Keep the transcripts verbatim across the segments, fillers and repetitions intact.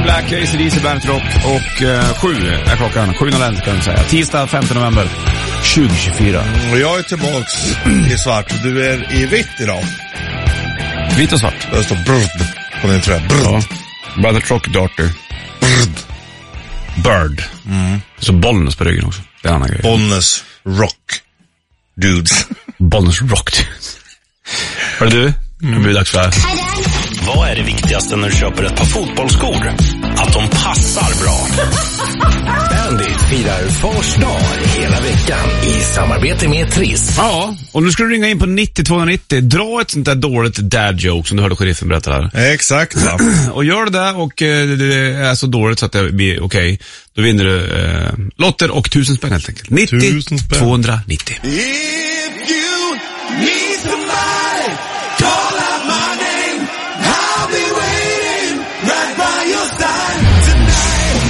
in Black, A C D C, Bandet Rock och eh, sju är klockan, sju noll ett kan man säga. Tisdag femtonde november tjugo tjugofyra. Och jag är tillbaks i svart och du är i vitt idag. Vitt och svart. Det står brrd på din tröja. Brrd. Ja. Bandet Rock Darter. Brrd. Bird. Mm. Så Bollnäs på ryggen också. Det är en annan grej. Bollnäs Rock Dudes. Bollnäs Rock Dudes. Hör du? Nu blir det dags för. Vad är det viktigaste när du köper ett par fotbollsskor? Att de passar bra. Bandit firar Fars dag hela veckan i samarbete med Triss. Ja, och nu ska du ringa in på nittio tvåhundranittio. Dra ett sånt där dåligt dad joke som du hörde sheriffen berätta här. Exakt, va? Och gör det där och eh, det är så dåligt så att det blir okej. Okay. Då vinner du eh, lotter och tusen spänn helt enkelt. nittio tvåhundranittio. If you need somebody, call out my name. I'll be waiting right by your side tonight.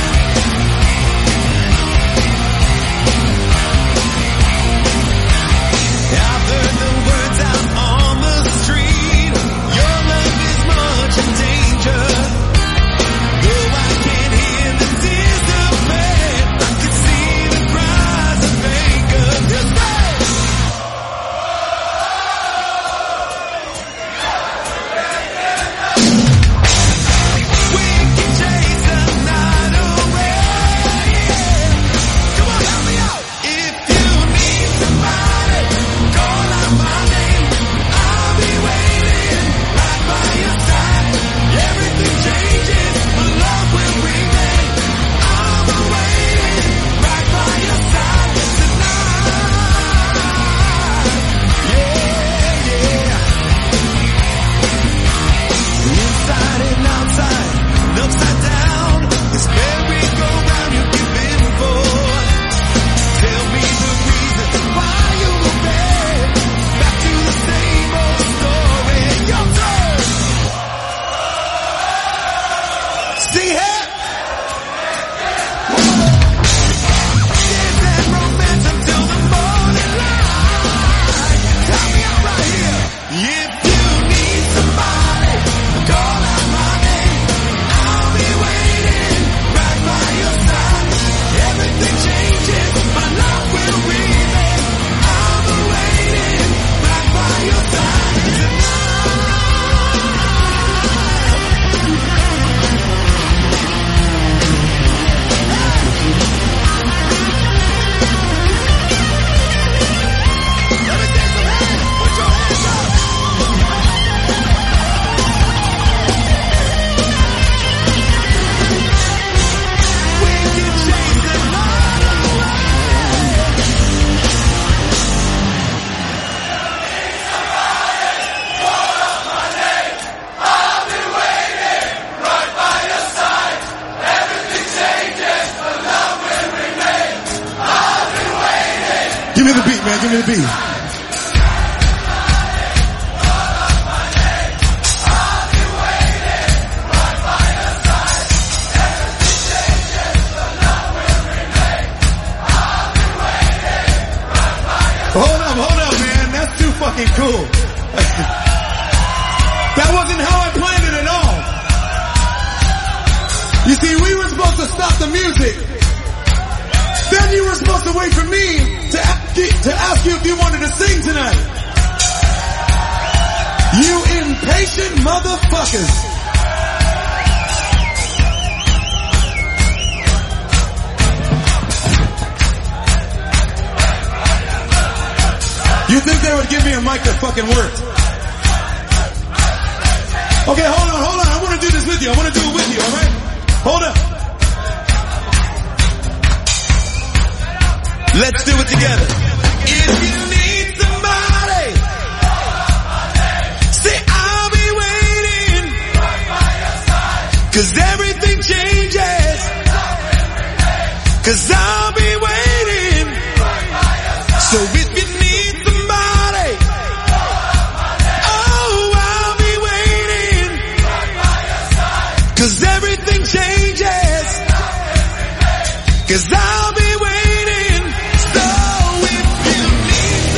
I've heard the words out on the street. Your love is much in danger. Though I can't hear the tears of pain, I can see the cries of anger. Just Cause I'll be waiting. So if you need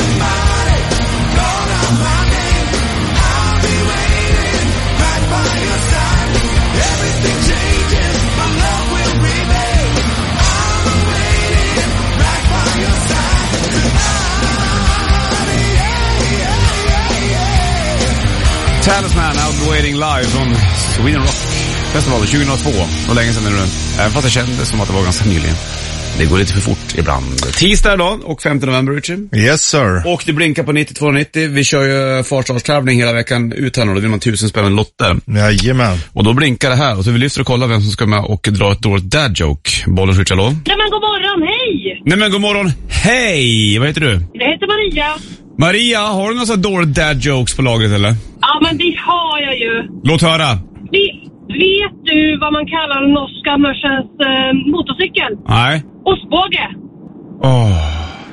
Talisman, I'll be waiting live från Sweden Rock Festival tjugohundratvå. Det var länge sedan nu. Även fast jag kände som att det var ganska nyligen. Det går lite för fort ibland. Tisdag idag och femte november, Richie. Yes, sir. Och det blinkar på nittio tvåhundranittio. Vi kör ju farstarstävling hela veckan ut här nu. Då vill man tusen spänn lotter. Jajamän. Och då blinkar det här. Och så vi lyfter och kollar vem som ska med och dra ett dåligt dad joke. Bollen, Richie, hallå? Nej men god morgon, hej! Nej men god morgon, hej! Vad heter du? Jag heter Maria. Maria, har du några så dåligt dad jokes på lagret eller? Ja men det har jag ju. Låt höra. Vi, vet du vad man kallar den norska mörsens eh, motorcykel? Nej. Ostbåge. Åh. Oh.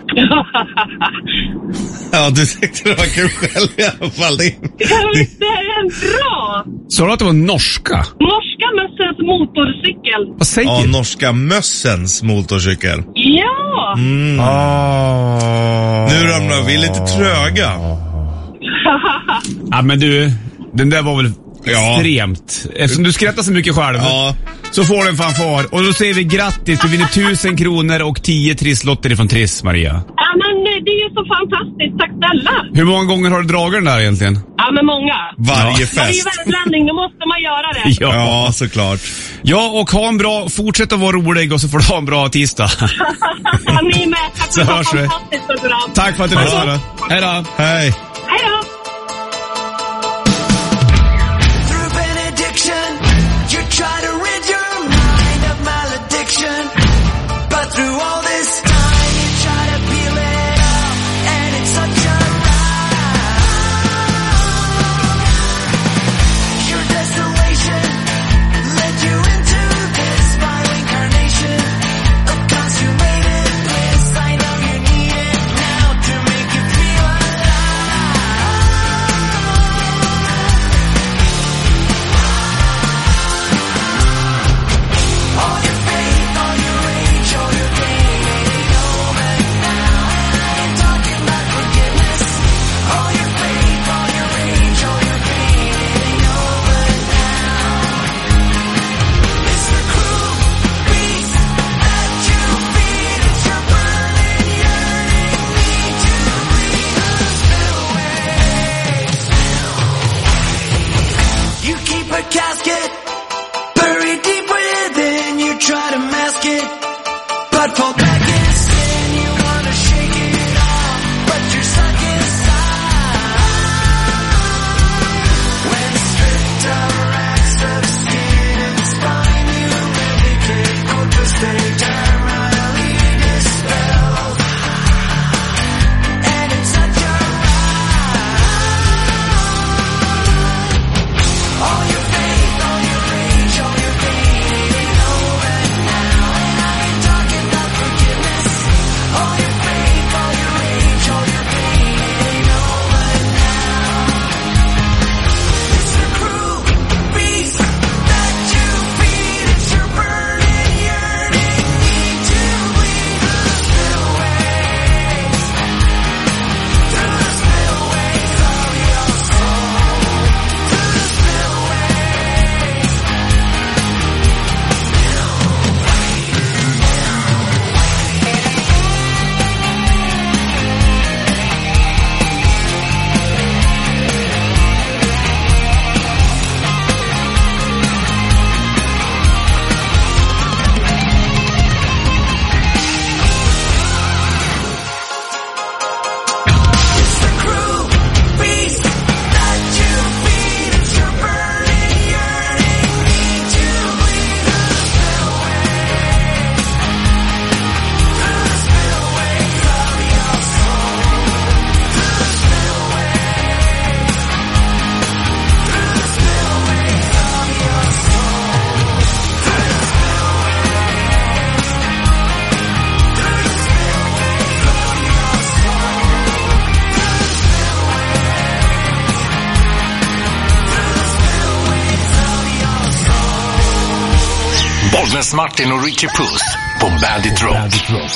Ja, du tyckte det var kul själv i alla fall. Det, Kan vi säga en bra? Sa du att det var norska? Norska mössens motorcykel. Vad säger ja, du? norska mössens motorcykel. Ja! Mm. Oh. Nu ramlar vi lite tröga. Ja men du, den där var väl Ja. extremt. Eftersom du skrattar så mycket själv. Ja. Så får du en fanfar. Och då säger vi grattis, du vinner tusen kronor och tio trisslotter ifrån Triss, Maria. Ja men det är ju så fantastiskt, tack snälla. Hur många gånger har du dragit den där egentligen? Ja men många. Varje Man är ju fest. värmlänning, då måste man göra det. Ja. Ja, såklart. Ja, och ha en bra, fortsätt att vara rolig och så får du ha en bra tisdag. Ja, ni med. Tack Så för ett hörs vi. fantastiskt program. Tack för att du lyssnade. Hej då. Hej. Hej då. Bollnäs Martin och Richie Puss på Bandit Rock.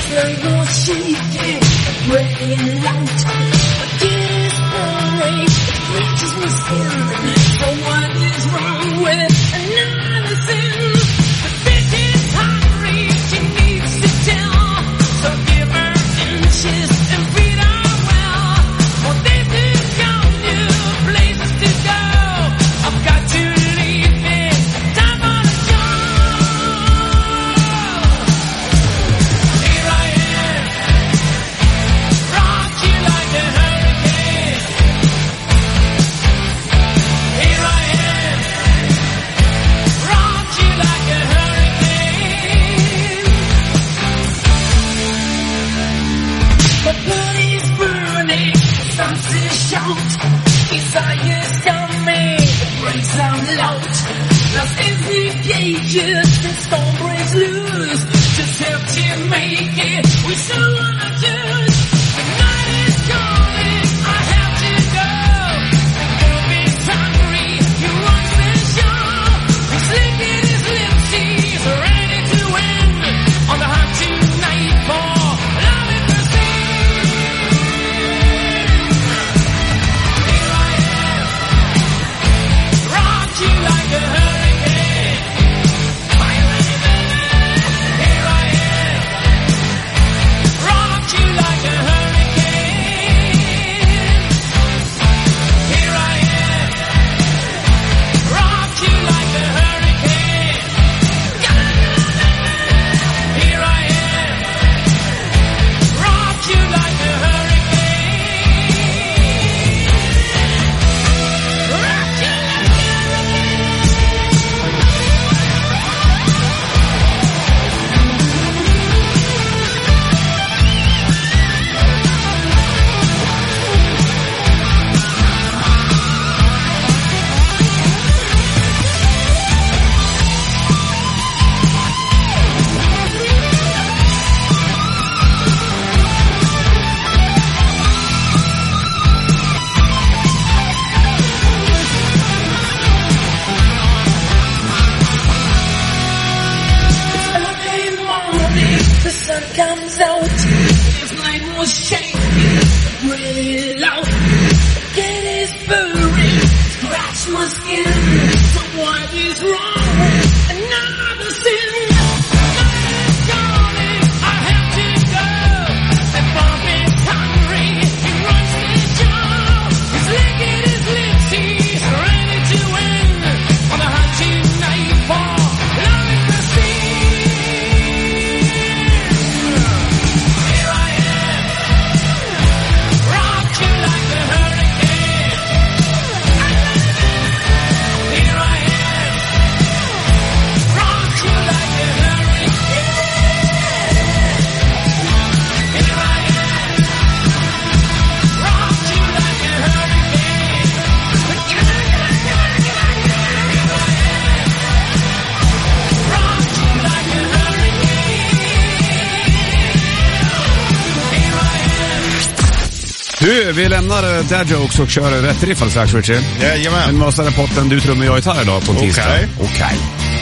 Du, vi lämnar Dad Jokes och kör rätt riff alldeles strax, Richie. Jajamän. Men måste den potten, du trummar jag gitarr idag på en tisdag. Okej. Okej. Okay.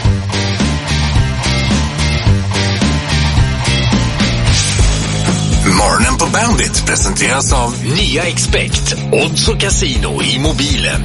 Morgonen på Bandit presenteras av nya Expect, odds och casino i mobilen.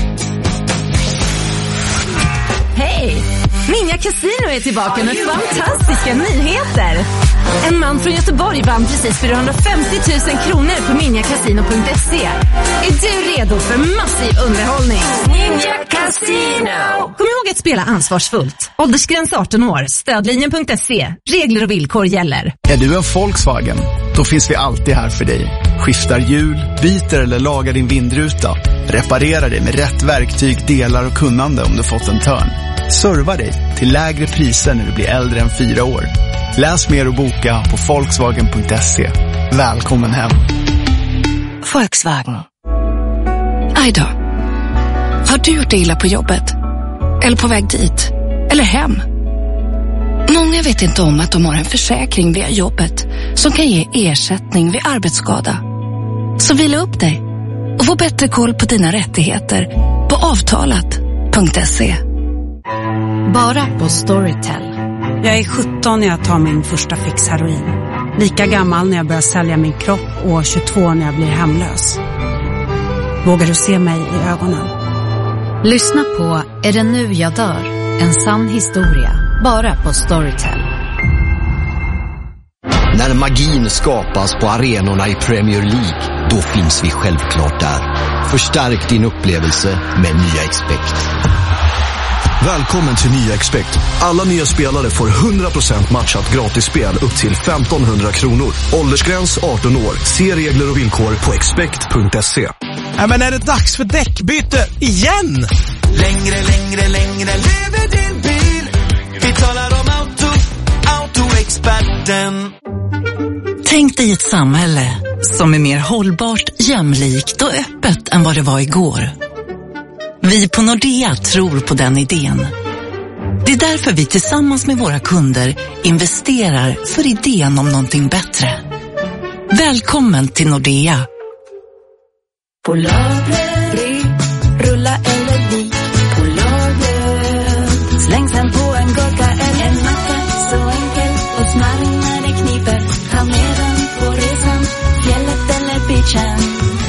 Hej! Ninja Casino är tillbaka med fantastiska nyheter. En man från Göteborg vann precis fyrahundrafemtio tusen kronor på ninja casino punkt se. Är du redo för massiv underhållning? Ninja Casino! Kom ihåg att spela ansvarsfullt. Åldersgräns arton år. Stödlinjen punkt se. Regler och villkor gäller. Är du en Volkswagen? Då finns vi alltid här för dig. Skiftar hjul, byter eller lagar din vindruta. Reparerar dig med rätt verktyg, delar och kunnande om du fått en törn. Serva dig till lägre priser när du blir äldre än fyra år. Läs mer och boka på Volkswagen punkt se. Välkommen hem. Volkswagen. Aj då. Har du gjort det illa på jobbet? Eller på väg dit? Eller hem? Många vet inte om att de har en försäkring via jobbet som kan ge ersättning vid arbetsskada. Så vila upp dig och få bättre koll på dina rättigheter på avtalat punkt se. Bara på Storytel. Jag är sjutton när jag tar min första fix heroin. Lika gammal när jag börjar sälja min kropp och tjugotvå när jag blir hemlös. Vågar du se mig i ögonen? Lyssna på Är det nu jag dör? En sann historia. Bara på Storytel. När magin skapas på arenorna i Premier League, då finns vi självklart där. Förstärk din upplevelse med nya Expect. Välkommen till nya Expect. Alla nya spelare får hundra procent matchat gratisspel upp till femtonhundra kronor. Åldersgräns arton år. Se regler och villkor på expect punkt se. Ja, men är det dags för däckbyte igen? Längre, längre, längre lever din bil. Vi talar om auto, autoexperten. Tänk dig ett samhälle som är mer hållbart, jämlikt och öppet än vad det var igår. Vi på Nordea tror på den idén. Det är därför vi tillsammans med våra kunder investerar för idén om någonting bättre. Välkommen till Nordea. På lagret, rulla eller vik. På lagret, släng sen på en gurka eller en macka. Så enkel och smarrig när det kniper. Ta med den på resan, fjället eller beachen.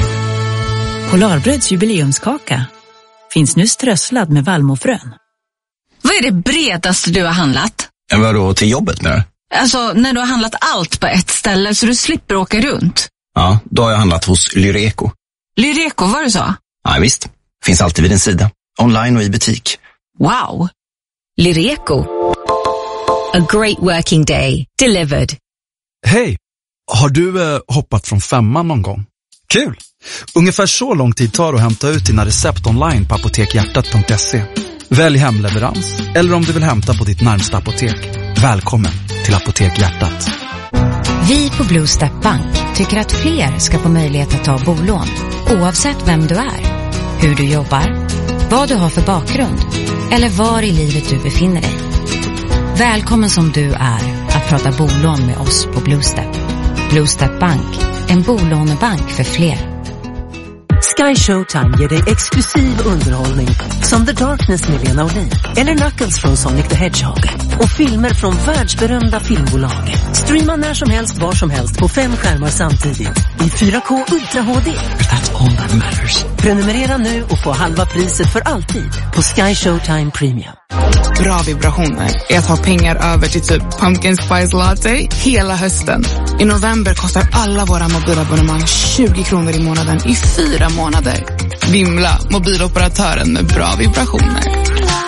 Polarbröds jubileumskaka finns nu strösslad med vallmofrön. Vad är det bredaste du har handlat? Vadå, till jobbet nu? Alltså, när du har handlat allt på ett ställe så du slipper åka runt. Ja, då har jag handlat hos Lyreco. Lyreco, vad du sa? Ja, visst. Finns alltid vid en sida. Online och i butik. Wow! Lyreco. A great working day. Delivered. Hej! Har du eh, hoppat från femman någon gång? Kul! Ungefär så lång tid tar det att hämta ut dina recept online på apotekhjärtat punkt se. Välj hemleverans eller om du vill hämta på ditt närmsta apotek. Välkommen till Apotek Hjärtat. Vi på Blue Step Bank tycker att fler ska få möjlighet att ta bolån. Oavsett vem du är, hur du jobbar, vad du har för bakgrund eller var i livet du befinner dig. Välkommen som du är att prata bolån med oss på Blue Step. Blue Step Bank, en bolånebank för fler. Sky Showtime ger dig exklusiv underhållning som The Darkness med Lena Olin eller Knuckles från Sonic the Hedgehog och filmer från världsberömda filmbolag. Streama när som helst, var som helst på fem skärmar samtidigt i fyra K Ultra H D. That's all that matters. Prenumerera nu och få halva priset för alltid på Sky Showtime Premium. Bra vibrationer är att ha pengar över till typ Pumpkin Spice Latte hela hösten. I november kostar alla våra mobilabonnemang tjugo kronor i månaden i fyra månader. Vimla, mobiloperatören med bra vibrationer.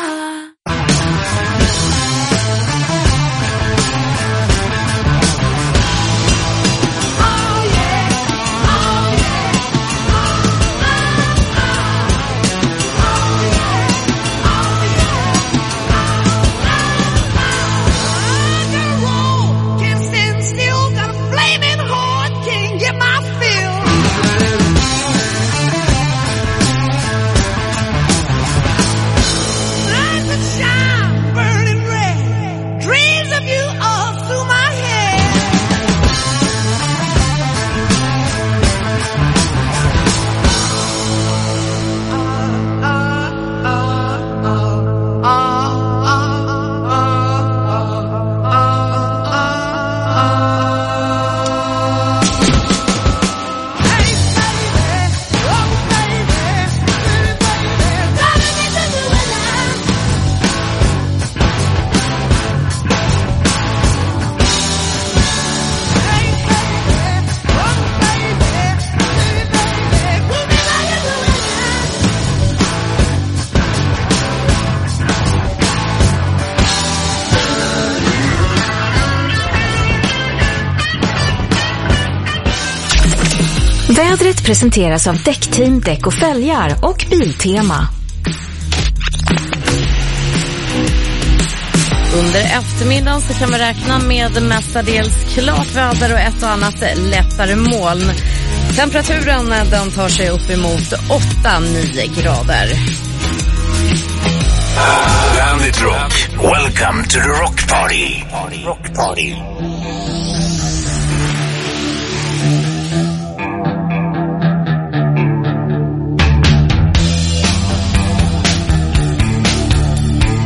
Vädret presenteras av Däckteam, Däck och Fälgar och Biltema. Under eftermiddagen så kan vi räkna med mestadels klart väder och ett och annat lättare moln. Temperaturen den tar sig upp emot åtta nio grader. Bandit Rock. Welcome to the Rock Party. Rock Party.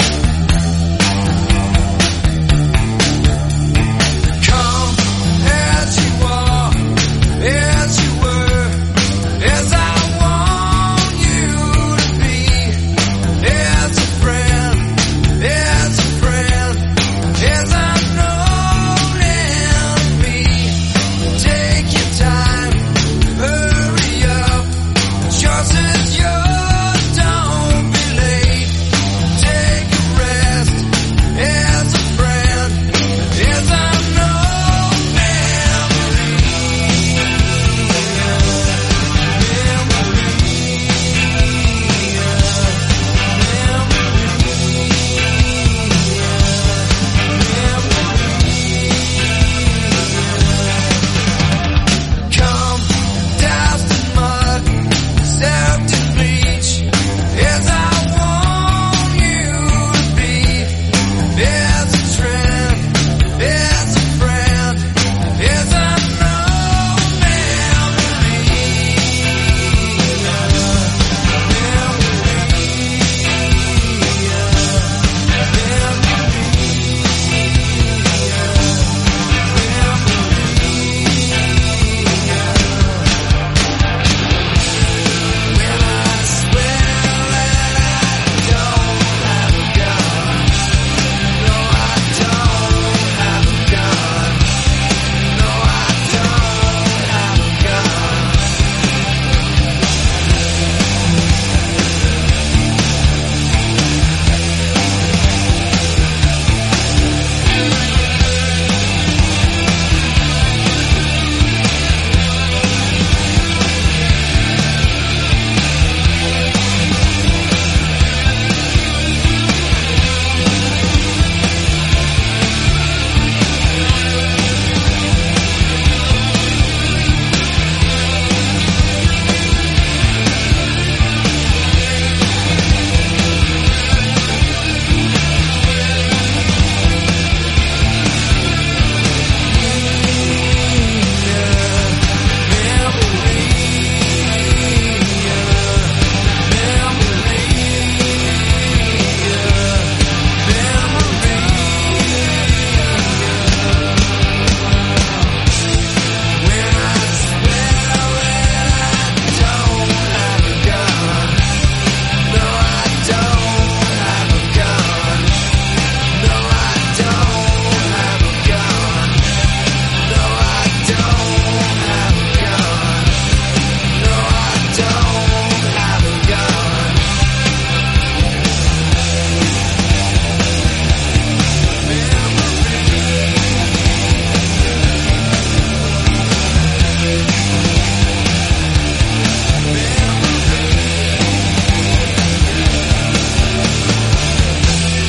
Come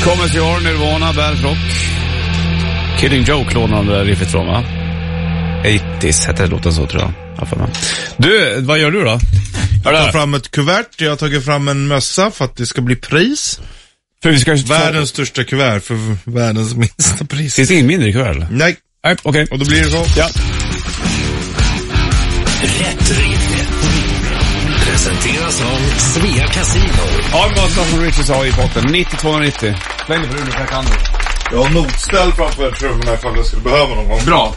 Kommer till år, Nirvana, Bad Rock. Killing Joke lånar det där riffet från, va? åttio hette det låten så, tror jag. jag du, vad gör du då? Jag tar fram ett kuvert. Jag har tagit fram en mössa för att det ska bli pris. För vi ska världens största kuvert för världens minsta pris. Finns det ingen mindre kuvert, eller? Nej. Nej, okej. Okay. Och då blir det så. Ja. Rätt riff. Presenteras av Svea Casino. Ja, men vad som Richard sa i potten. nittio tvåhundranittio. Släng det på runt, jag kan det. Jag har notställ framför trummorna ifall jag skulle behöva någon gång. Bra.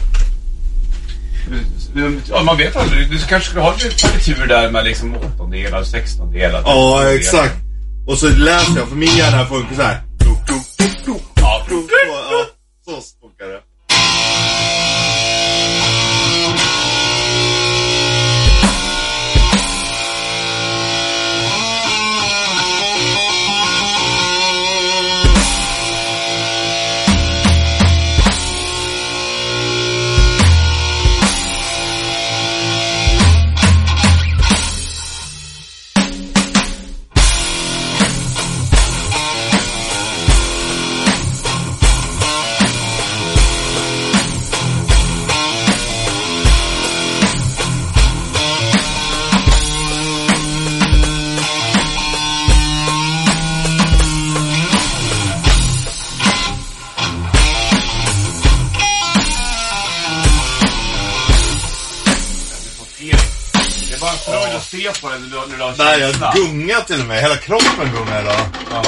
Ja, man vet aldrig. Du kanske skulle ha lite partitur där med liksom åttondelar, sextondelar. Ja, exakt. Och så läser jag, för min hjärna funkar så här. Ja, så funkar det. På det, du, du, du nej, jag gungar till och med. Hela kroppen gungar idag. Ja.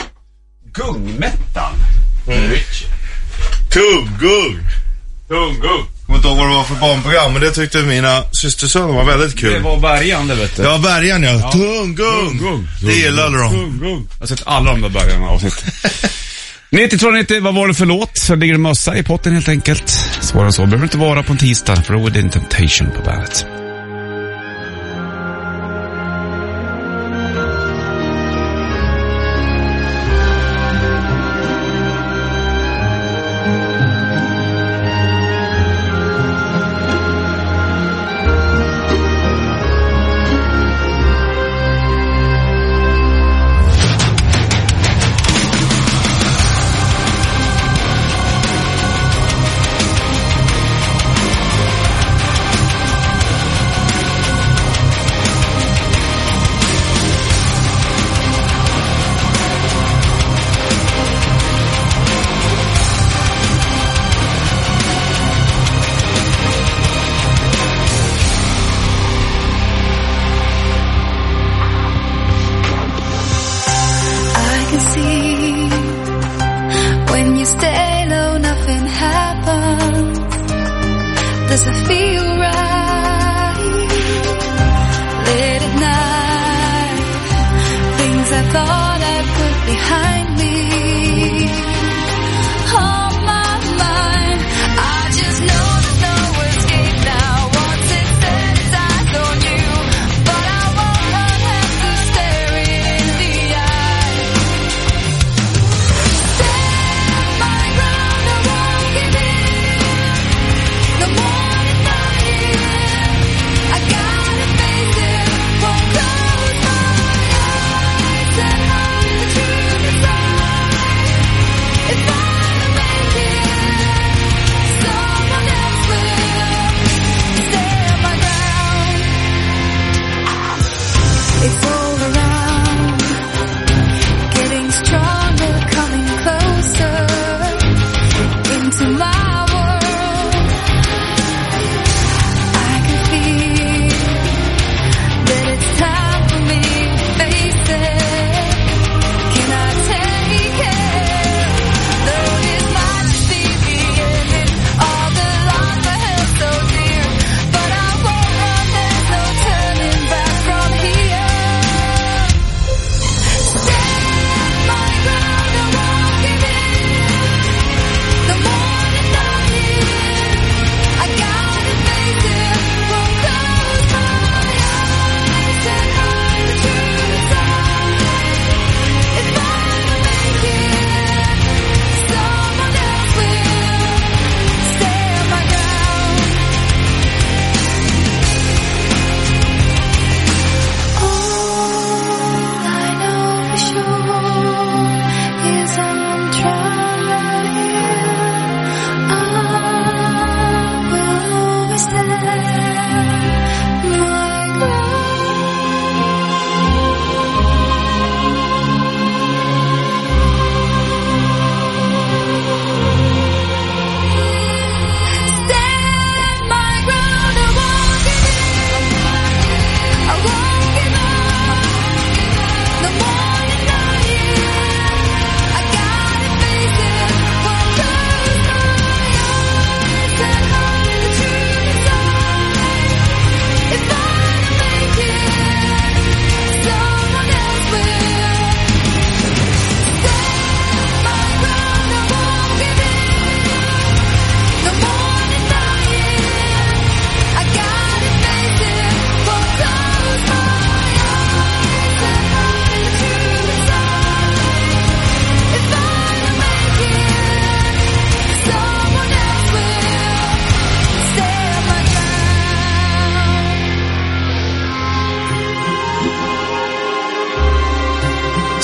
Gungmättan. Mm. Tung-gung. Tung-gung. Jag kommer inte ihåg vad det var för barnprogram, men det tyckte mina systersöner var väldigt kul. Det var Bergan, det vet du. Ja, Bergan, ja. ja. Tung-gung. Tung-gung. Det gillade de. Tung-gung. Jag har sett alla de där Bergarna avsnitt. nittio tvåhundranittio, vad var det för låt? Så ligger det mössa i potten helt enkelt. Svårare så behöver inte vara på en tisdag, för då är det en Temptation på bandet. If I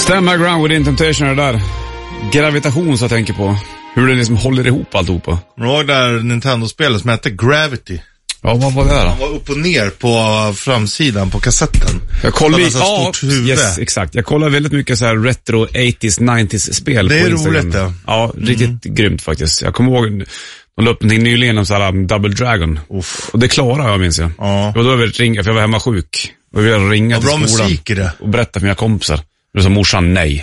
Stand My Ground with Temptation är det där. Gravitation så jag tänker på. Hur det liksom håller ihop alltihopa. Kommer du ihåg där Nintendo-spelet som hette Gravity? Ja, vad var det där då? Han var upp och ner på framsidan på kassetten. Jag kollar i, ja, yes, exakt. Jag kollar väldigt mycket så här retro åttio nittio spel det på är Instagram. Roligt det. Ja, riktigt mm. grymt faktiskt. Jag kommer ihåg de la upp någonting nyligen om så här um, Double Dragon. Uff. Och det klarade jag, minns jag. Ja. Och då var jag ringa för jag var hemma sjuk. Och vi ville ringa till skolan musik i det. Och berätta för mina kompisar. Då sa morsan nej.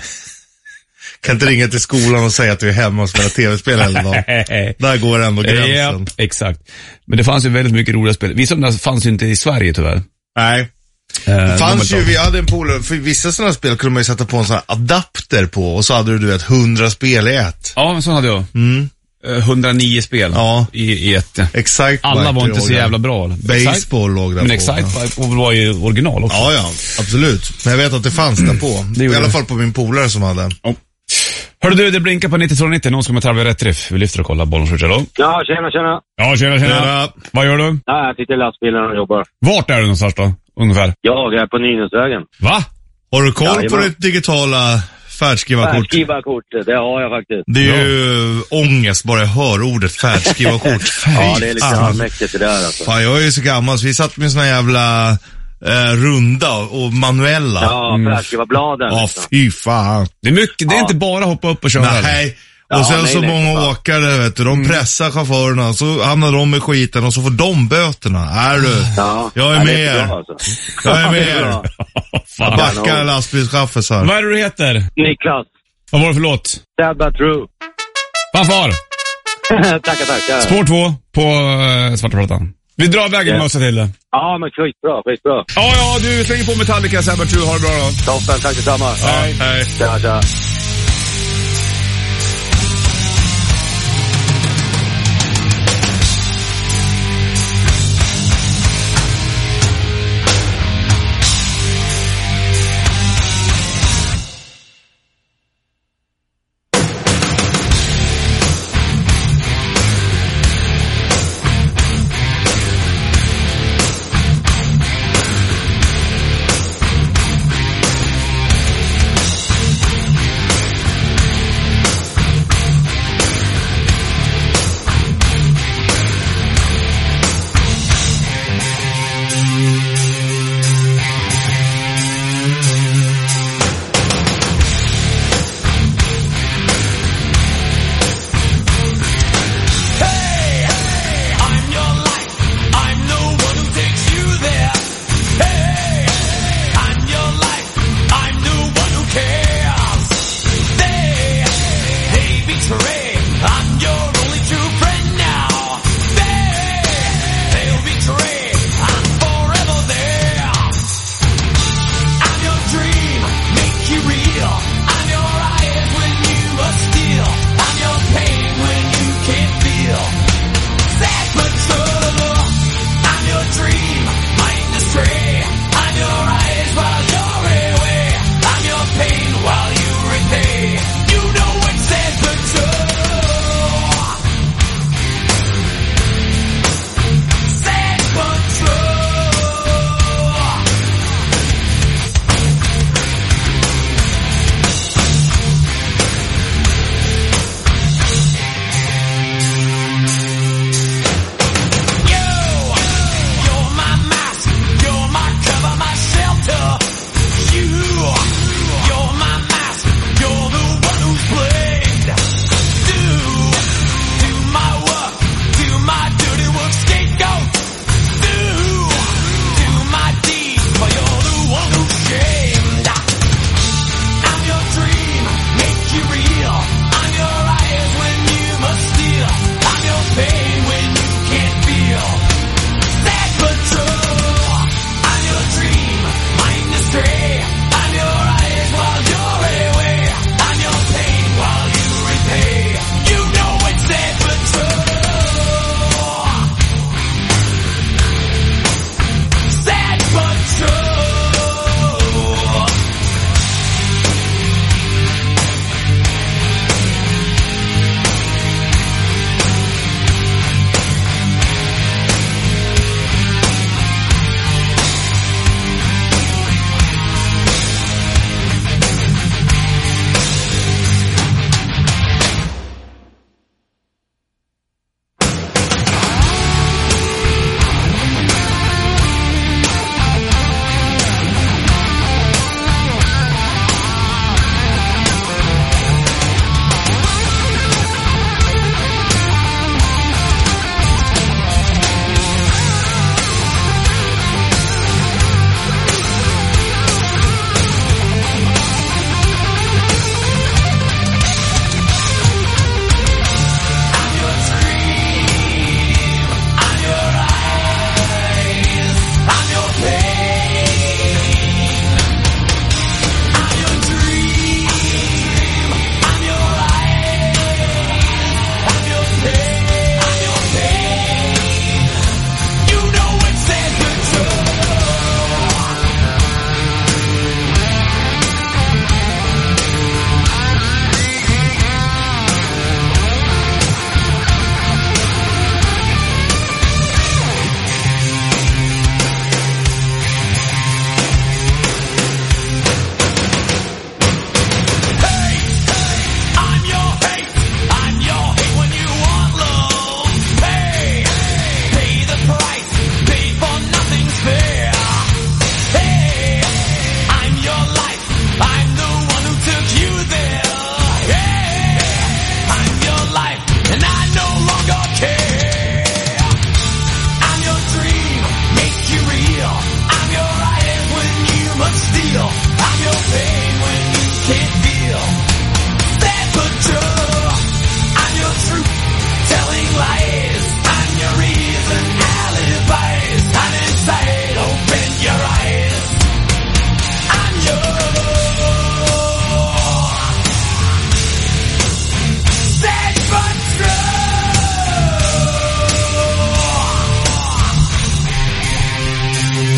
Kan inte ringa till skolan och säga att du är hemma och spelar tv-spel hela dagen. Där går ändå gränsen. Ja, exakt. Men det fanns ju väldigt mycket roliga spel. Vissa av dem fanns ju inte i Sverige tyvärr. Nej. Det uh, fanns ju, vi hade en polare, för vissa sådana spel kunde man ju sätta på en sån här adapter på och så hade du, du vet, hundra spel i ett. Ja, så hade jag. Mm. hundranio spel ja. i, i ett. Excite alla var inte så jävla bra. Baseball låg där. Men på. Excite ja. var ju original också. Ja, ja, absolut. Men jag vet att det fanns där på. Det I alla fall på min polare som hade. Oh. Hörru du, det blinkar på nittio två nittio. Någon ska man tävla i rätt träff. Vi lyfter och kollar bollen skjuter då. Ja, tjena, tjena. Ja, tjena, tjena. tjena. Vad gör du? Ja, jag sitter i lastbilen och jobbar. Vart är du någonstans då? Ungefär. Jag är på Nynäsvägen. Va? Har du koll ja, på ditt digitala färdskrivarkort? Färdskrivarkort, det har jag faktiskt. Det är ju ja. ångest bara jag hör ordet färdskrivarkort. Ja, det är lite halvmäktigt det där alltså. Fan, jag är ju så gammal så vi satt med såna jävla eh, runda och manuella. Ja, mm. färdskriva-bladen. Ja, fy fan. Det är mycket, det är ja. inte bara hoppa upp och köra. Nej. Och ja, sen nej, så nej, många nej. åkare, vet du, de mm. pressar chaufförerna, så hamnar de i skiten och så får de böterna. Är du? Ja. Jag är ja, med är er. Bra, alltså. Jag är med er. Jag backar lastbilschaffisar. Vad är det du heter? Niklas. Vad var det för låt? Sad but true. Fanfar. tackar, tackar. Spår två på uh, svarta plattan. Vi drar vägen yeah. mössa till det. Ja, men skitbra, skitbra. Ja, ja, du slänger på Metallica, Sad but true. Ha det bra då. Toppen, tack detsamma. Ja, hej. Hej. Tja, tja.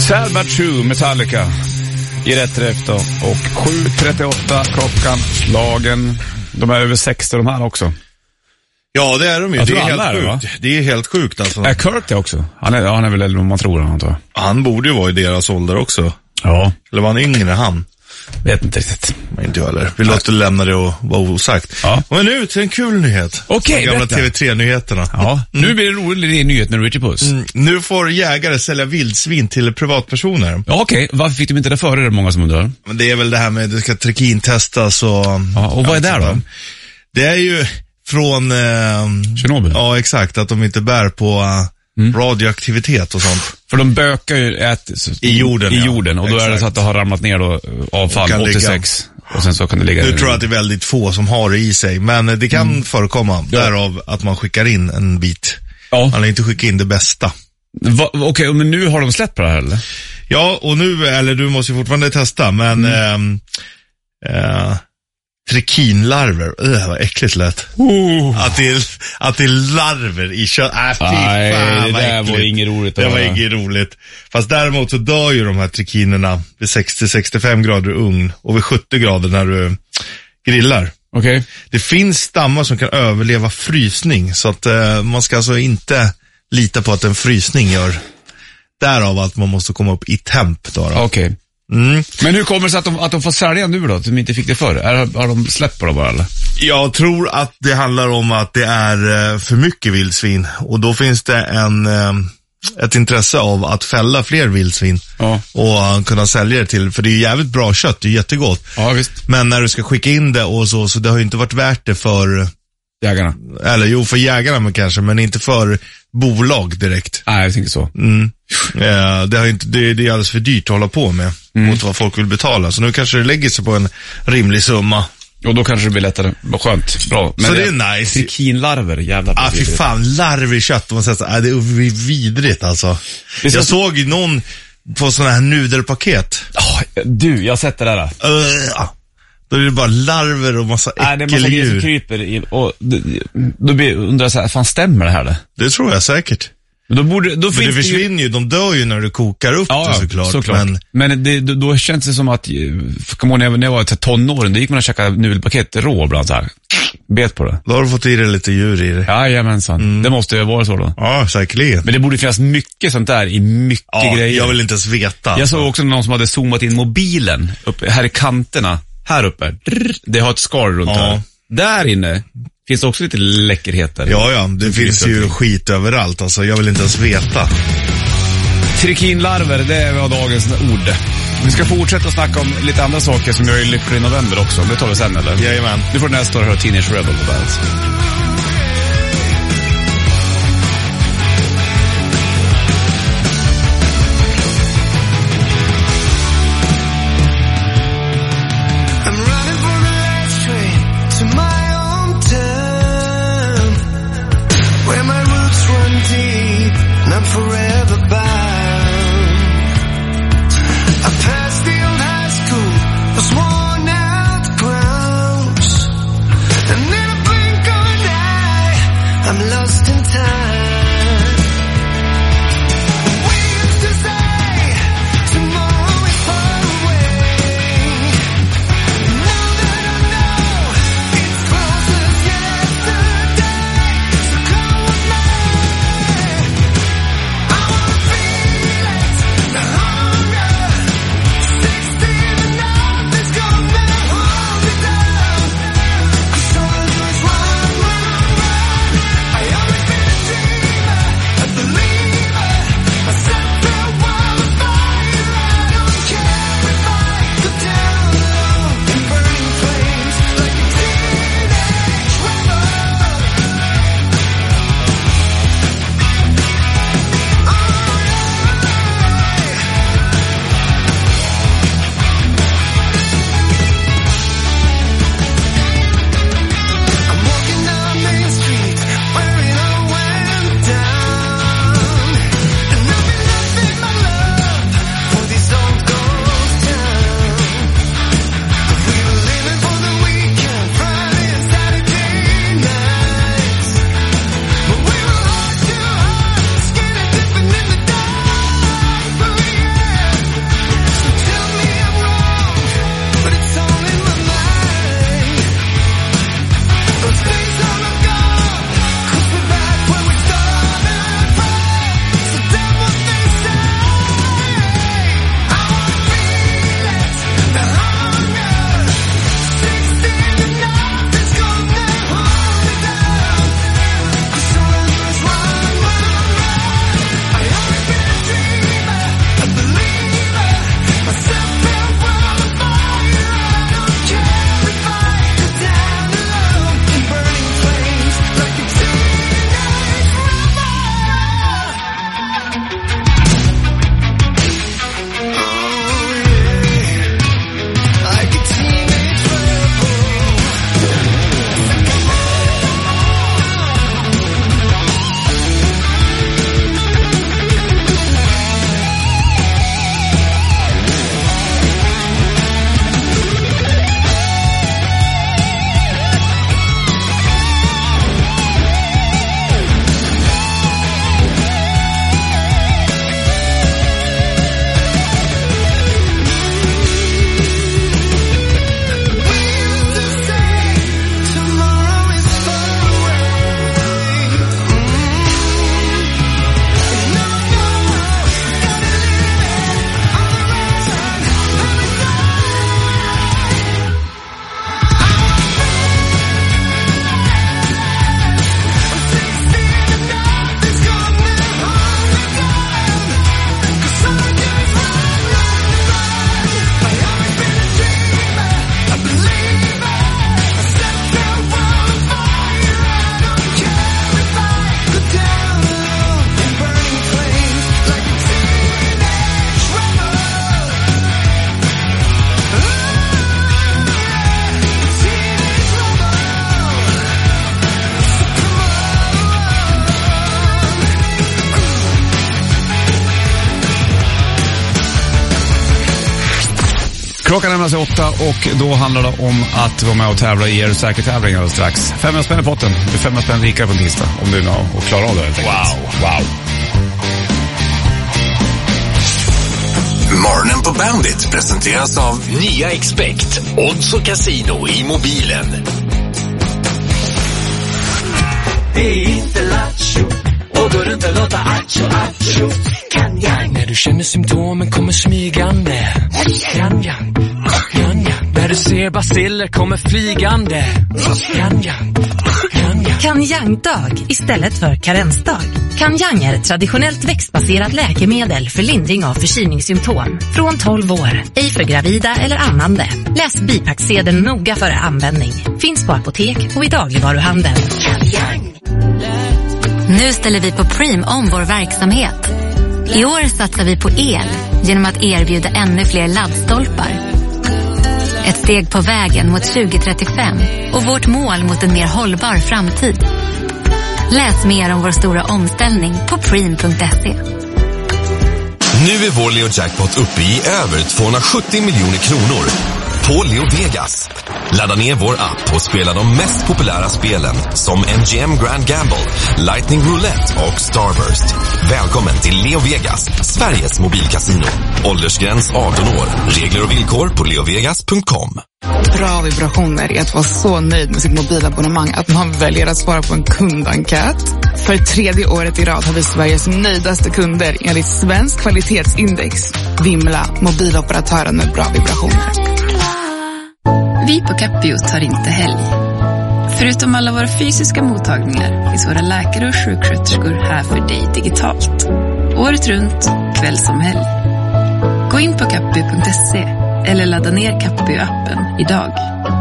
Sad But True, Metallica. I rätt träff då. Och sju trettioåtta klockan, slagen. De är över sextio de här också. Ja, det är de ju. Det är helt är sjukt. Det, det är helt sjukt alltså. Är Kurt det också? Han är, han är väl äldre än man tror, antar jag. Han borde ju vara i deras ålder också. Ja. Eller var han yngre han? Vet inte riktigt. Men inte jag heller. Vi låter lämna det och vara osagt. Ja. Men nu till en kul nyhet. Okej, okay, gamla T V tre-nyheterna. Ja, mm. Nu blir det rolig nyhet med Richie Puss. Mm. Nu får jägare sälja vildsvin till privatpersoner. Ja, okej. Okay. Varför fick de inte det före? Det är många som undrar. Men det är väl det här med att det ska trikintestas och... Ja, och vad är det då? Det är ju från... Eh, Tjernobyl? Ja, exakt. Att de inte bär på... Uh, Mm. radioaktivitet och sånt. För de bökar ju ät, i jorden, i ja. jorden och då Exakt. är det så att det har ramlat ner då avfall åttiosex ligga. Och sen så kan det ligga. Nu tror jag att det är väldigt få som har det i sig, men det kan mm. förekomma ja. Därav att man skickar in en bit. Ja. Man inte skicka in det bästa. Va, okej, okay, men nu har de släppt på det här eller? Ja, och nu, eller du måste ju fortfarande testa, men mm. eh, eh, trikinlarver, öh, vad äckligt lätt. Uh. Att, det är, att det är larver i kött. Äh, fy Nej, fan, det där var inget roligt. Det var inget roligt. Fast däremot så dör ju de här trikinerna vid sextio till sextiofem grader ugn och vid sjuttio grader när du grillar. Okej. Okay. Det finns stammar som kan överleva frysning, så att eh, man ska alltså inte lita på att en frysning gör. Därav att man måste komma upp i temp då. då. Okej. Okay. Mm. Men hur kommer det sig att de, att de får sälja nu då, att de inte fick det förr? Är, har de släppt på det bara eller? Jag tror att det handlar om att det är för mycket vildsvin och då finns det en, ett intresse av att fälla fler vildsvin ja. Och kunna sälja det till, för det är jävligt bra kött, det är jättegott. Ja, visst. Men när du ska skicka in det och så, så det har ju inte varit värt det för jägarna. Eller jo, för jägarna men kanske, men inte för bolag direkt. Nej, jag tänker så. Mm. Ja, det, har inte, det, det är alldeles för dyrt att hålla på med mm. mot vad folk vill betala. Så nu kanske det lägger sig på en rimlig summa. Och då kanske det blir lättare. Skönt, bra. Men så det, det är nice. Trikinlarver, jävlar. Ah, fy fan, larver i kött. Man säger så, ah, det är vidrigt alltså. Jag så... såg ju någon på sådana här nudelpaket. Oh, du, jag har sett det där. Uh, Då är det bara larver och massa äckeldjur. Nej, det är massa grejer som kryper i, och då blir undrar jag så här, fan stämmer det här det? Det tror jag säkert. Men då borde, då men det försvinner ju... ju, de dör ju när du kokar upp ja, det såklart. såklart. Men, men det, då, då känns det som att, kom ihåg när jag var tonåren, då gick man och käkade nudelpaket rå bland så här. Bet på det. Då har du fått i dig lite djur i det. Jajamensan, mm. Det måste ju vara så då. Ja, säkerligen. Men det borde finnas mycket sånt där i mycket ja, grejer. Jag vill inte ens veta. Jag såg också någon som hade zoomat in mobilen uppe, här i kanterna. Här uppe. Det har ett skal runt ja. Här. Där inne finns det också lite läckerheter. Ja, ja. Det, det finns ju någonting. Skit överallt. Alltså, jag vill inte ens veta. Trikinlarver, det var dagens ord. Vi ska fortsätta snacka om lite andra saker som jag är lycklig i november också. Det tar vi sen, eller? Jajamän. Nu får nästa år höra Teenage Rebel på bandet. Worn out grounds, and then I blink on that. Klockan närmar sig åtta och då handlar det om att vara med och tävla i er säkertävling alldeles strax. femhundra spänn i potten. Du är femhundra spänn rikare på en tisdag om du är med och klarar av det helt enkelt. Wow, wow. Morgonen på Bandit presenteras av nya Expect. Odds och Casino i mobilen. Det är inte lattjo och går runt och låta acho, acho. Kan jag? När du känner symptomen kommer smygande. Kan jag? Kan jag? När du ser baciller kommer flygande. Kan jag? Kan jag? Kanjang-dag istället för karensdag. Kanjang är ett traditionellt växtbaserat läkemedel för lindring av förkylningssymptom. Från tolv år. Ej för gravida eller ammande. Läs bipacksedeln noga före användning. Finns på apotek och i dagligvaruhandeln. Kanjang. Nu ställer vi på Preem om vår verksamhet. I år satsar vi på el genom att erbjuda ännu fler laddstolpar. Ett steg på vägen mot tjugo trettiofem och vårt mål mot en mer hållbar framtid. Läs mer om vår stora omställning på preem punkt se. Nu är vår Leo Jackpot uppe i över tvåhundrasjuttio miljoner kronor på Leo Vegas. Ladda ner vår app och spela de mest populära spelen som M G M Grand Gamble, Lightning Roulette och Starburst. Välkommen till Leo Vegas, Sveriges mobilkasino. Åldersgräns arton år. Regler och villkor på leo vegas punkt com. Bra vibrationer är att vara så nöjd med sitt mobilabonnemang att man väljer att svara på en kundenkät. För tredje året i rad har vi Sveriges nöjdaste kunder enligt Svensk kvalitetsindex. Vimla, mobiloperatören med bra vibrationer. Vi på Capio tar inte helg. Förutom alla våra fysiska mottagningar finns våra läkare och sjuksköterskor här för dig digitalt. Året runt, kväll som helg. Gå in på capio punkt se eller ladda ner Capio-appen idag.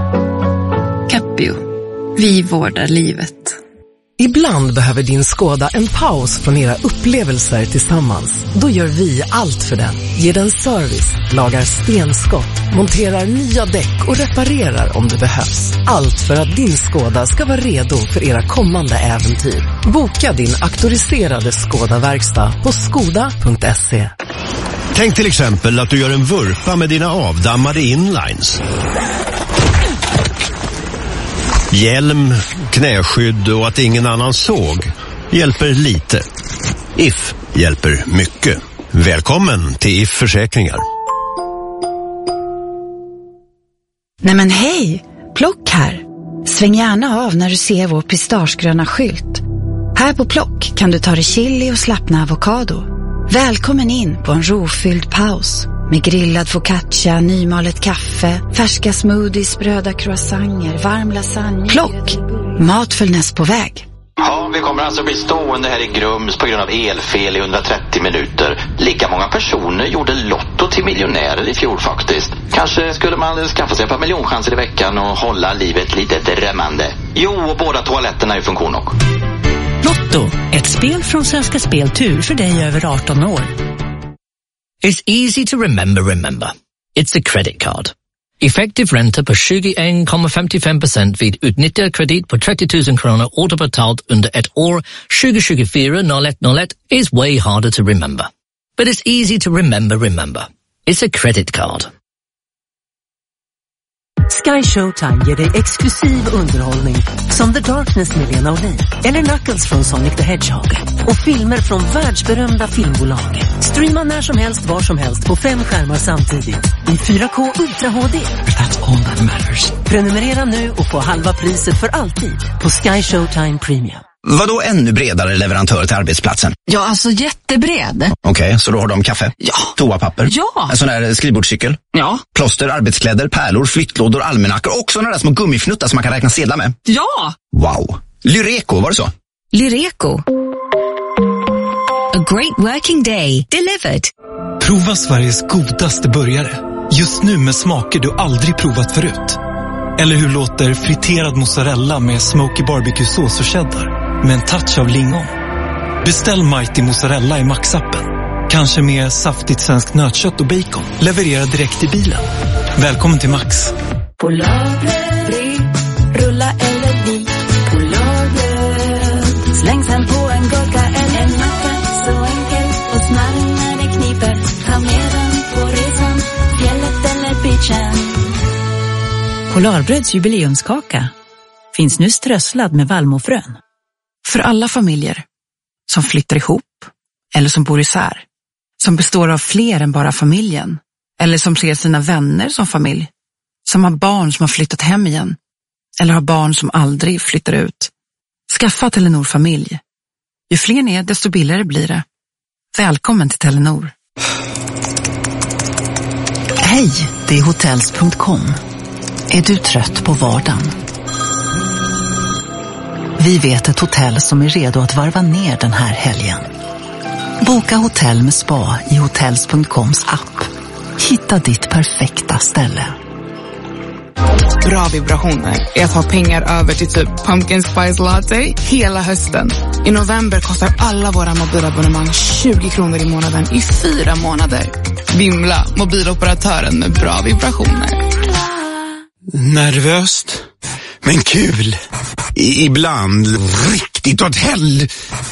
Capio. Vi vårdar livet. Ibland behöver din Skoda en paus från era upplevelser tillsammans. Då gör vi allt för den. Ger den service, lagar stenskott, monterar nya däck och reparerar om det behövs. Allt för att din Skoda ska vara redo för era kommande äventyr. Boka din auktoriserade Skoda-verkstad på skoda punkt se. Tänk till exempel att du gör en vurpa med dina avdammade inlines. Hjälm, knäskydd och att ingen annan såg hjälper lite. If hjälper mycket. Välkommen till If Försäkringar. Nej men hej, Plock här. Sväng gärna av när du ser vår pistagegröna skylt. Här på Plock kan du ta dig chili och slappna avokado. Välkommen in på en rofylld paus. Med grillad focaccia, nymalet kaffe, färska smoothies, bröda croissanter, varm lasagne. Plock, mat följnäs på väg. Ja, vi kommer alltså bli stående här i Grums på grund av elfel i hundratrettio minuter. Lika många personer gjorde lotto till miljonärer i fjol faktiskt. Kanske skulle man skaffa sig ett par miljonchanser i veckan och hålla livet lite drömmande. Jo, och båda toaletterna är i funktion också. Lotto, ett spel från Svenska Speltur för dig över arton år. It's easy to remember, remember. It's a credit card. Effektiv ränta på tjugoen komma femtiofem procent vid utnyttjad kredit på trettio tusen kronor återbetalt under ett år tjugo tjugofyra noll ett noll ett is way harder to remember. But it's easy to remember, remember. It's a credit card. Sky Showtime ger dig exklusiv underhållning som The Darkness med Lena Olin eller Knuckles från Sonic the Hedgehog och filmer från världsberömda filmbolag. Streama när som helst, var som helst på fem skärmar samtidigt i fyra K Ultra H D. That's all that matters. Prenumerera nu och få halva priset för alltid på Sky Showtime Premium. Vadå ännu bredare leverantör till arbetsplatsen? Ja, alltså jättebred. Okej, okay, så då har de kaffe? Ja. Toapapper? Ja. En sån där skrivbordscykel? Ja. Plåster, arbetskläder, pärlor, flyttlådor, almanackor och såna där små gummifnuttar som man kan räkna sedlar med? Ja. Wow. Lyreco, var det så? Lyreco. A great working day delivered. Prova Sveriges godaste burgare. Just nu med smaker du aldrig provat förut. Eller hur låter friterad mozzarella med smoky barbecue-sås och cheddar med en touch av lingon? Beställ Mighty Mozzarella i Max-appen. Kanske med saftigt svenskt nötkött och bacon. Leverera direkt i bilen. Välkommen till Max. På lagret, rulla eller vik. På lagret, slängs han på en gurka eller en macka. Så enkelt och snabb när det kniper. Ta med den på resan, fjället eller beachen. Polarbröds jubileumskaka finns nu strösslad med vallmofrön. För alla familjer som flyttar ihop eller som bor isär, som består av fler än bara familjen, eller som ser sina vänner som familj, som har barn som har flyttat hem igen, eller har barn som aldrig flyttar ut. Skaffa Telenor familj. Ju fler ni är, desto billigare blir det. Välkommen till Telenor. Hej, det är hotels punkt com. Är du trött på vardagen? Vi vet ett hotell som är redo att varva ner den här helgen. Boka hotell med spa i hotels punkt coms app. Hitta ditt perfekta ställe. Bra vibrationer är att ha pengar över till typ Pumpkin Spice Latte hela hösten. I november kostar alla våra mobilabonnemang tjugo kronor i månaden i fyra månader. Vimla, mobiloperatören med bra vibrationer. Nervöst, men kul. I- ibland riktigt åt hell.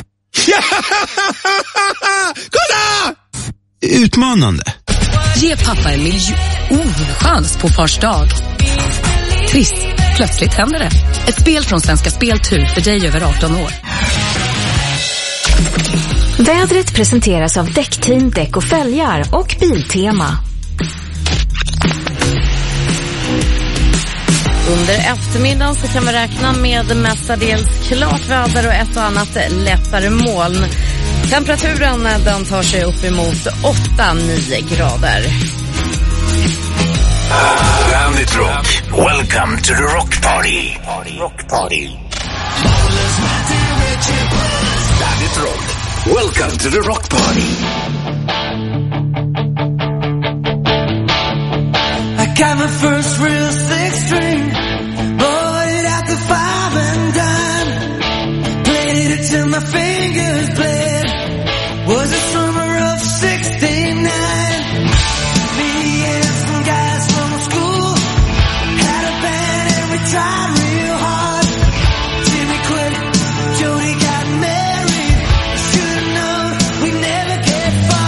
Kolla! Utmanande. Ge pappa en miljon-chans på Fars dag. Trist, plötsligt händer det. Ett spel från Svenska Speltur för dig över arton år. Vädret presenteras av Däckteam, Däck och Fälgar och Biltema. Under eftermiddagen så kan vi räkna med mestadels klart väder och ett och annat lättare moln. Temperaturen den tar sig upp emot åtta nio grader. Bandit Rock. Welcome to the rock party. Rock party. Bandit Rock. Welcome to the rock party. I got my first real six string, bought it at the five and dime, played it till my fingers bled. Was the summer of sixty-nine. Me and some guys from school had a band and we tried real hard. Jimmy quit, Jody got married. Should've known we never get far.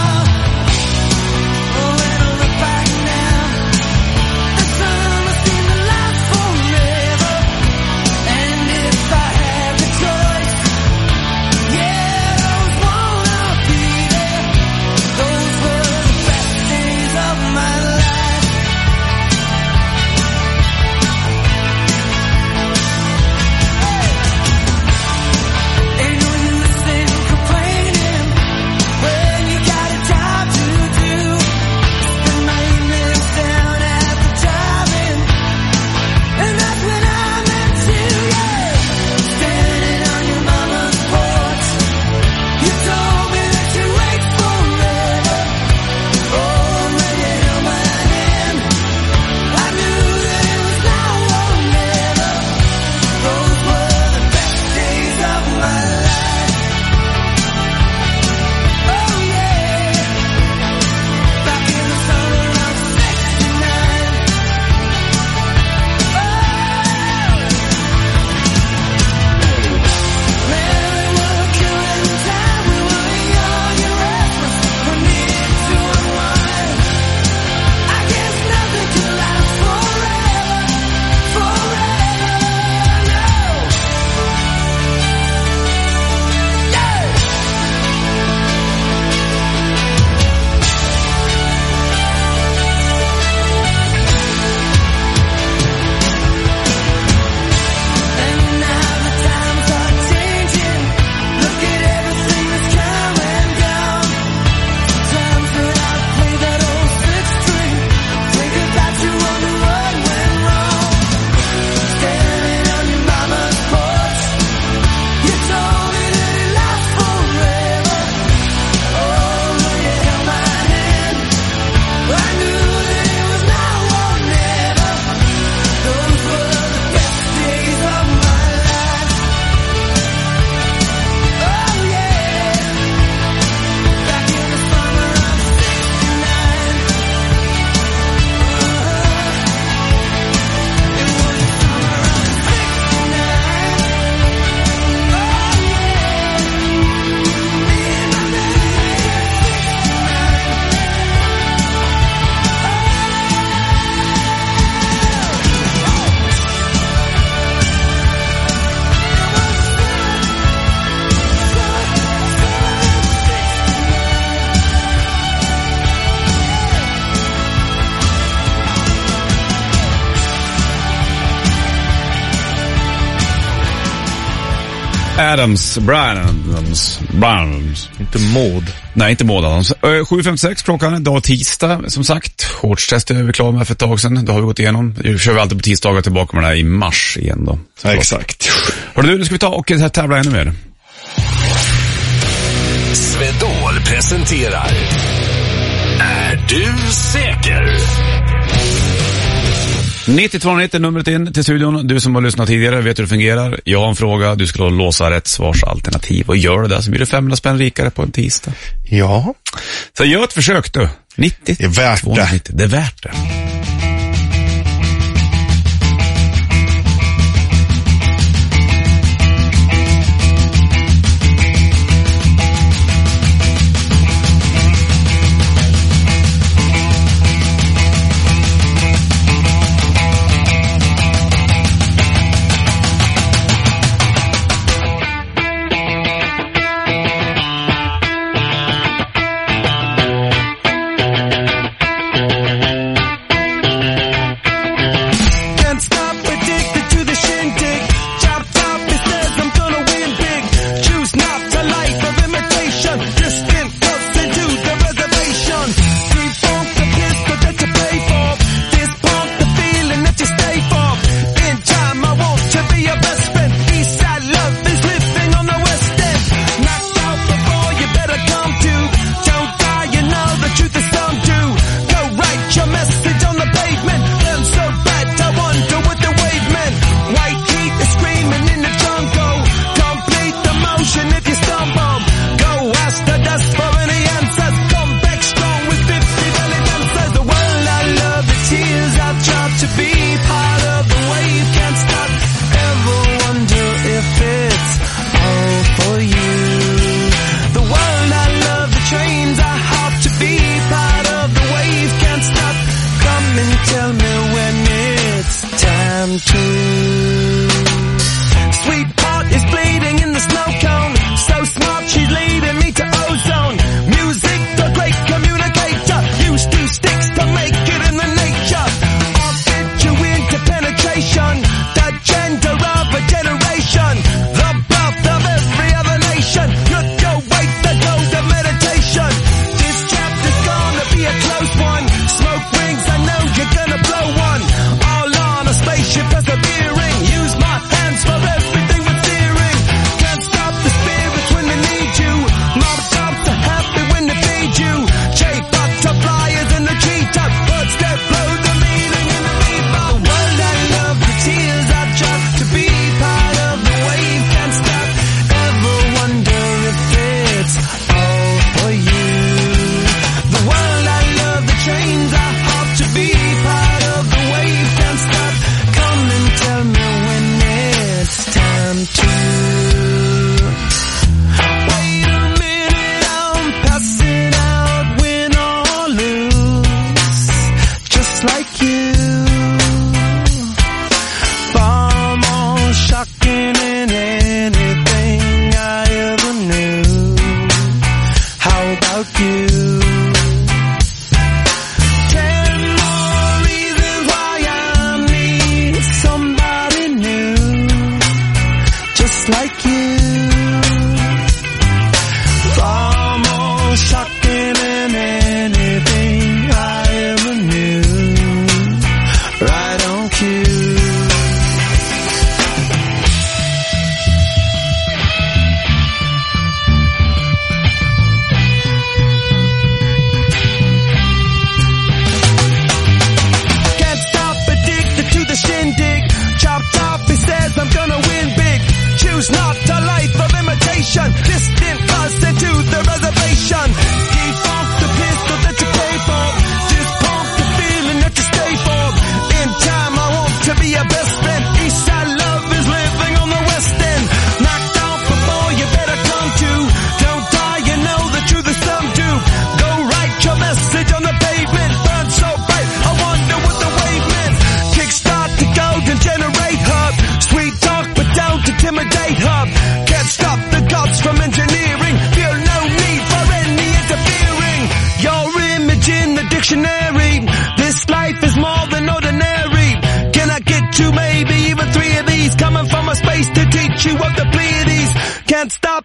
Adams, Brian Adams, Brian Adams. Inte Maud. Nej, inte Maud Adams. sju femtiosex klockan, dag tisdag som sagt. Shortstest är vi klara med för ett tag sedan. Då har vi gått igenom. Nu kör vi alltid på tisdagar tillbaka med det här i mars igen då. Ja, exakt. Hörru du, nu ska vi ta och här tävla ännu mer. Svedol presenterar Är du säker? nittiotvå nittio numret in till studion. Du som har lyssnat tidigare vet hur det fungerar. Jag har en fråga, du ska då låsa rätt svarsalternativ. Och gör det där så blir det femhundra spänn rikare på en tisdag. Ja. Så gör ett försök du. nittio. Det är värt det. Det är värt det. dictionary. This life is more than ordinary. Can I get you maybe even three of these? Coming from a space to teach you of the Pleiades.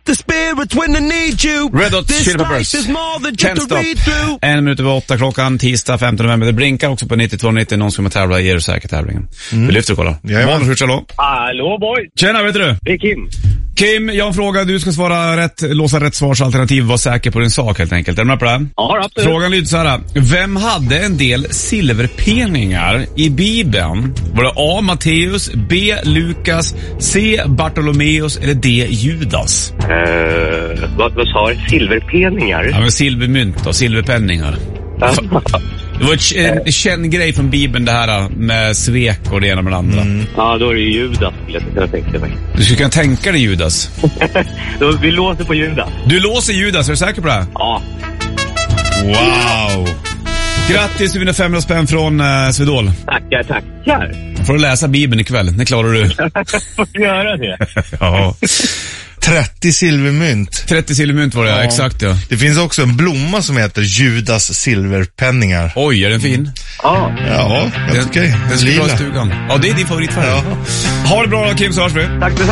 the spirit when I need you. Red Hot Chili Peppers. Can't stop. En minut över åtta klockan, tisdag femtonde november. Det blinkar också på nittiotvå nittio. Någon som kommer tävla i er säkert tävlingen. Mm. Vi lyfter och kollar. Mån, hur hallå? Hallå boy. Tjena, vet du? Det är Kim. Kim, jag har en fråga. Du ska svara rätt, låsa rätt svarsalternativ, var säker på din sak helt enkelt. Är du med på det? Ja, absolut. Frågan lyder så här. Vem hade en del silverpenningar i Bibeln? Var det A. Matteus, B. Lukas, C. Bartolomeus eller D. Judas? Uh, vad, vad sa du? Silverpenningar? Ja, men silvermynt och silverpenningar. Det var ett, en känd grej från Bibeln det här med svek och det ena med det andra. Mm. Ja, då är det ju Judas skulle jag kunna tänka mig. Du skulle kunna tänka dig Judas. Då, vi låser på Judas. Du låser Judas, är du säker på det? Ja. Wow. Grattis, du vinner femhundra spänn från uh, Svedol. Tackar, tackar. Får du läsa Bibeln ikväll, det klarar du. Får du göra det? Ja. trettio silvermynt. trettio silvermynt var det, ja. Exakt ja. Det finns också en blomma som heter Judas silverpenningar. Oj, är den fin? Ja. Ja, helt okej. Den ska vara i stugan. Ja, det är din favoritfärg. Ja. Ha det bra då, Kim, så hörs vi. Tack.